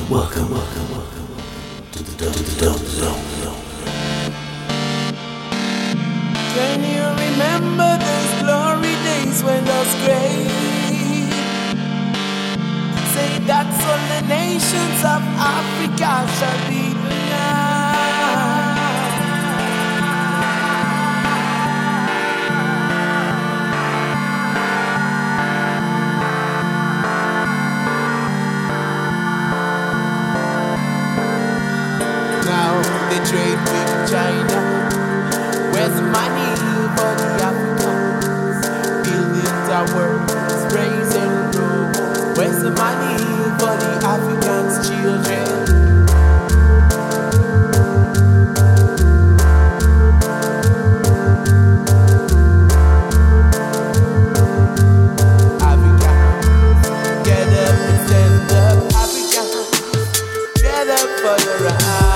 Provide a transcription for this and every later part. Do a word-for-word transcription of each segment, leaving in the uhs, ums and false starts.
Welcome, welcome, welcome to the Dub, to the Dub Zone. Can you remember those glory days when us great? Say that's all the nations of Africa shall be united. Now they trade with China. Where's the money for the Africans? Building towers, raising roads. Where's the money for the Africans' children? Africans, get up and stand up. Africans, get up for the ride.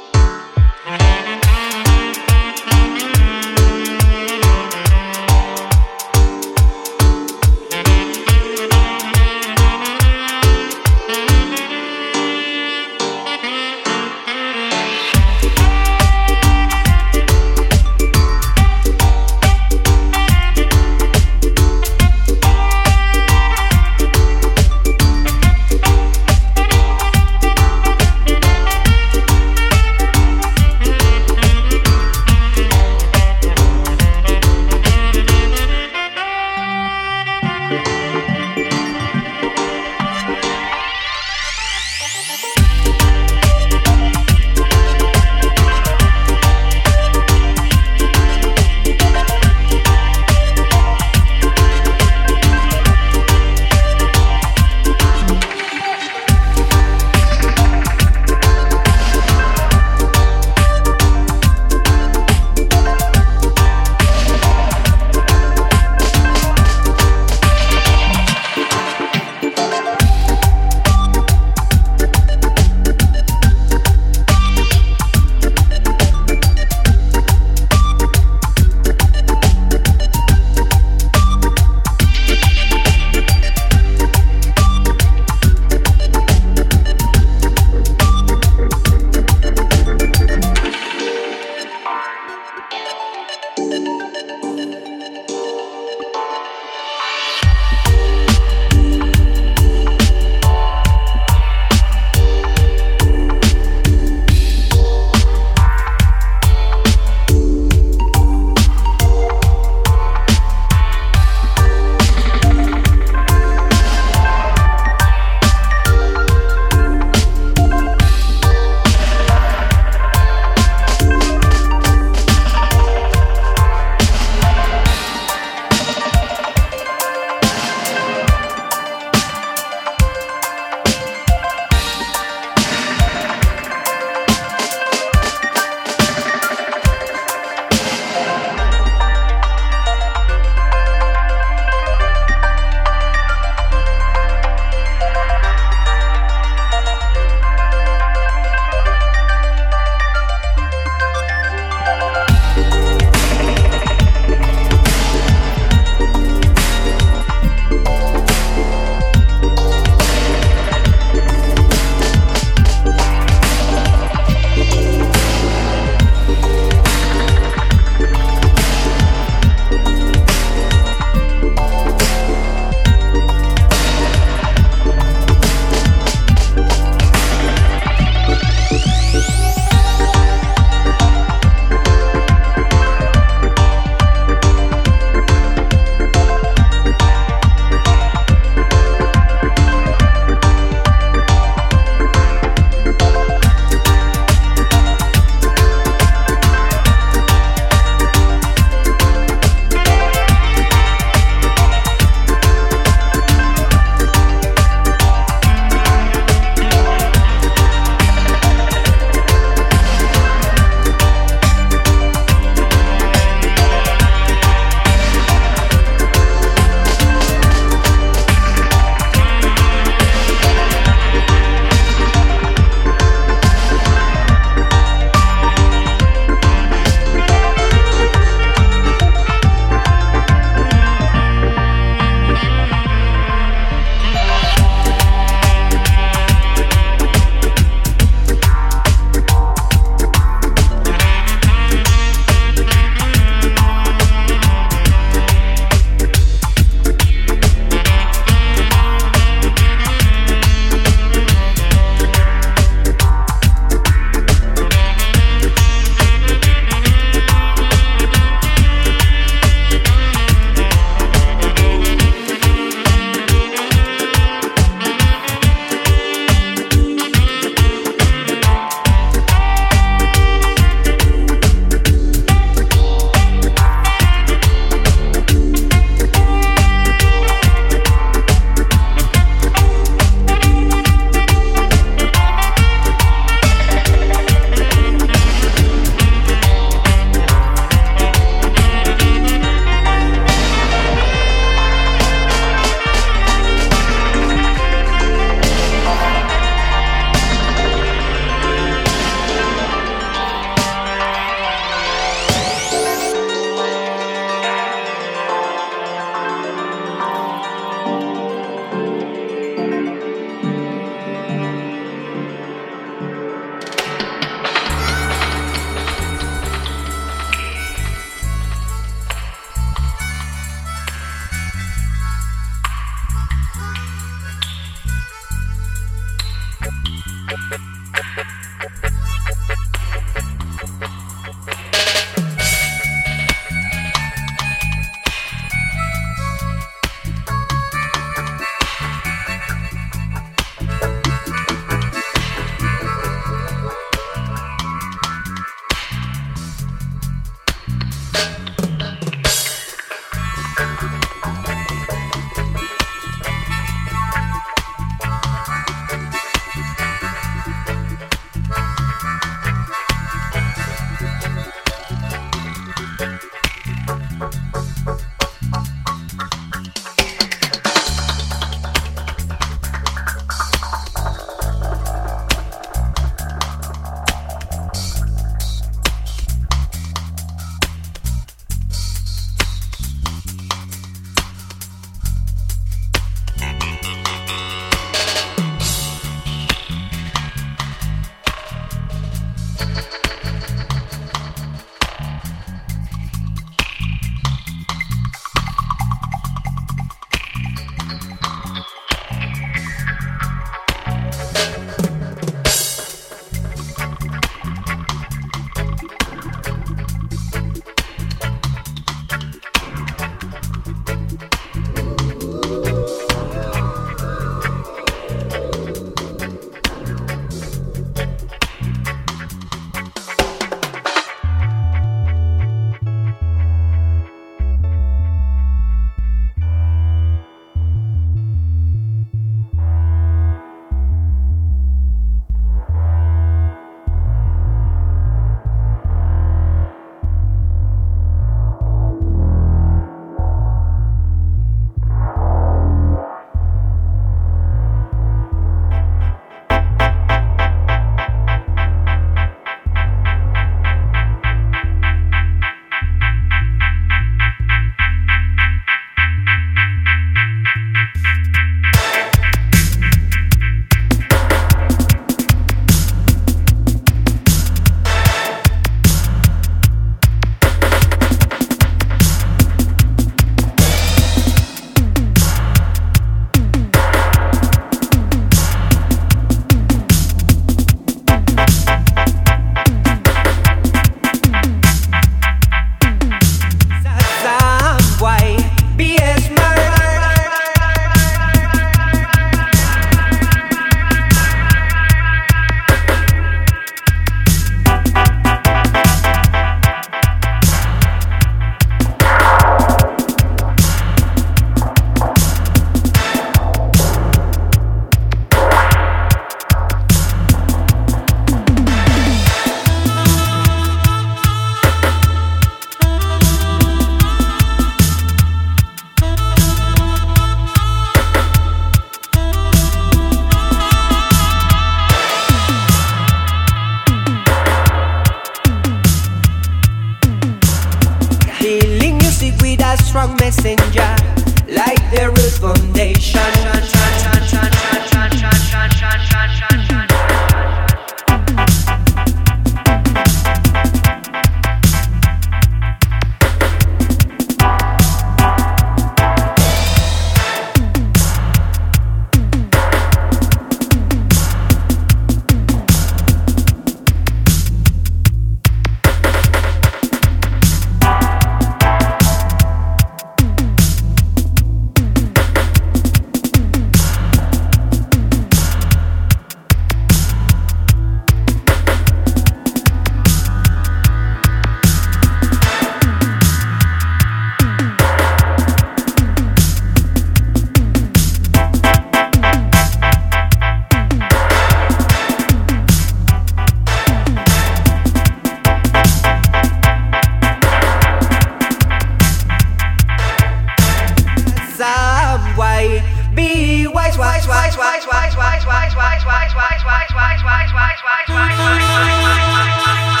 why. Be wise, wise, wise, wise, wise, wise, wise, wise, wise, wise, wise, wise, wise, wise, wise, wise, wise, wise.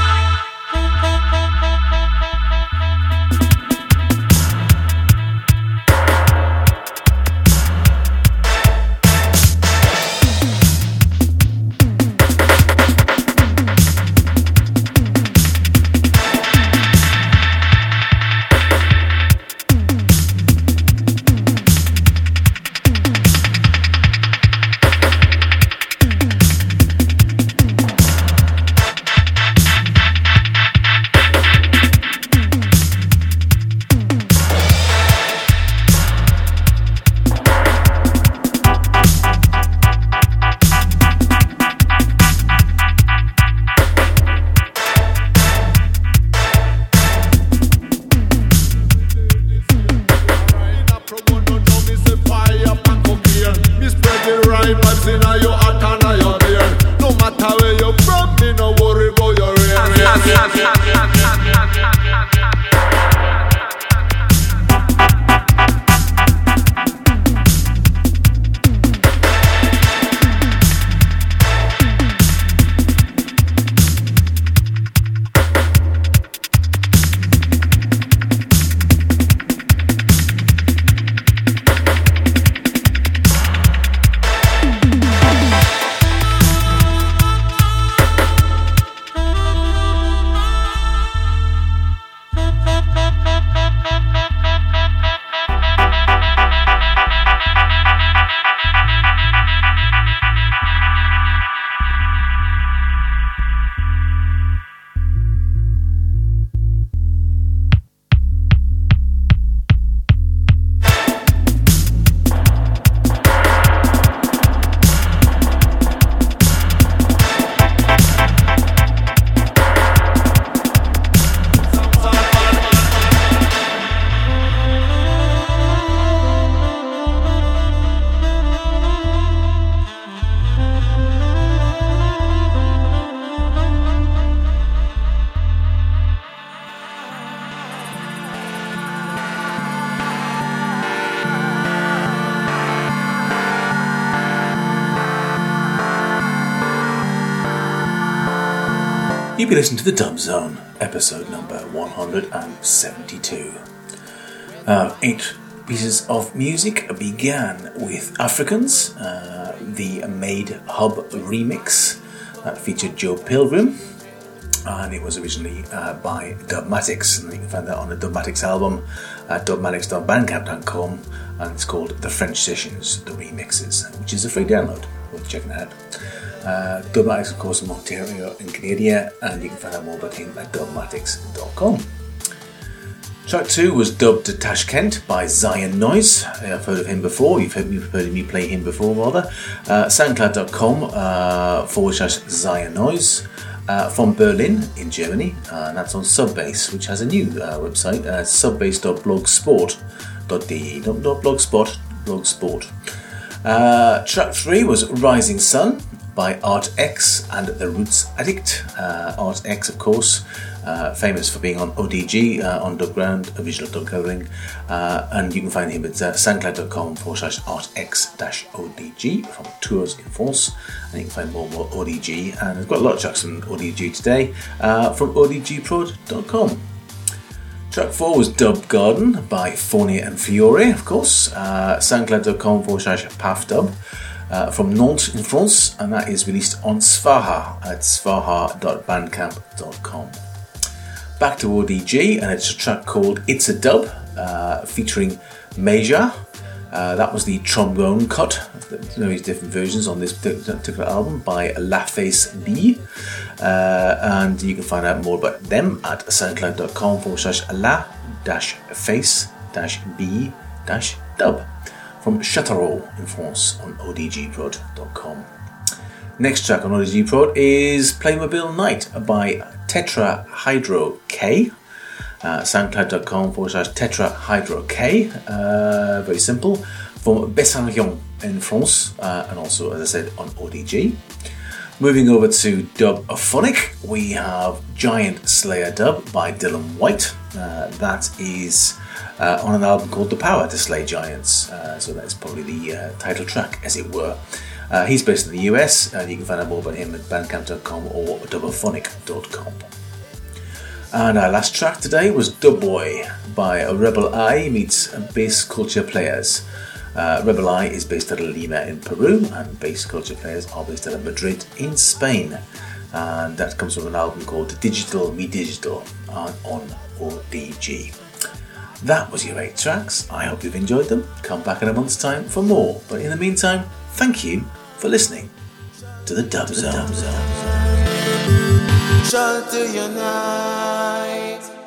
You've been listening to The Dub Zone, episode number one hundred seventy-two. Uh, eight pieces of music began with Africans, uh, the Made Hub remix that featured Joe Pilgrim, and it was originally uh, by Dubmatix, and you can find that on the Dubmatix album at dubmatix dot bandcamp dot com, and it's called The French Sessions, the Remixes, which is a free download, worth checking out. Uh, Dubmatix, of course, in Ontario and Canada, and you can find out more about him at dubmatix dot com. Track two was Dub to Tashkent by Zion Noise. I've heard of him before, you've heard, you've heard me play him before rather. Uh, soundcloud dot com uh, forward slash Zion Noise. Uh, from Berlin in Germany, uh, and that's on Subbase, which has a new uh, website, uh, subbase dot blogspot dot d e, not blogspot, blogsport. Uh, track three was Rising Sun by Art X and The Roots Addict. Uh, Art X, of course, uh, famous for being on O D G, uh, on Dubground, a visual dub covering, uh, and you can find him at uh, soundcloud dot com forward slash artx dash O D G from Tours in France, and you can find more and more O D G, and there's got a lot of tracks from O D G today, uh, from o d g prod dot com. Track four was Dub Garden by Fournier and Fiore, of course, uh, soundcloud dot com forward slash pafdub. Uh, from Nantes in France, and that is released on Svaha at svaha dot bandcamp dot com. Back to O D G, and it's a track called It's a Dub, uh, featuring Major. Uh, that was the trombone cut. There's different versions on this particular album by La Face B, uh, and you can find out more about them at soundcloud dot com forward slash la dash face dash b dash dub. From Châteauroux in France on o d g prod dot com. Next track on O D G Prod is Playmobil Night by Tetra Hydro K. Uh, soundcloud dot com forward slash Tetra Hydro K. Uh, very simple. From Bessarion in France, uh, and also, as I said, on O D G. Moving over to Dub-O-Phonic, we have Giant Slayer Dub by Dylan White. Uh, that is uh, on an album called The Power to Slay Giants, uh, so that's probably the uh, title track, as it were. Uh, he's based in the U S, and you can find out more about him at bandcamp dot com or dub o phonic dot com. And our last track today was Dub Boy by Rebel Eye meets Bass Culture Players. Uh, Rebel Eye is based out of Lima in Peru, and Bass Culture Players are based out of Madrid in Spain. And that comes from an album called Digital Me Digital on O D G. That was your eight tracks. I hope you've enjoyed them. Come back in a month's time for more. But in the meantime, thank you for listening to the Dub Zone. Shut to your night.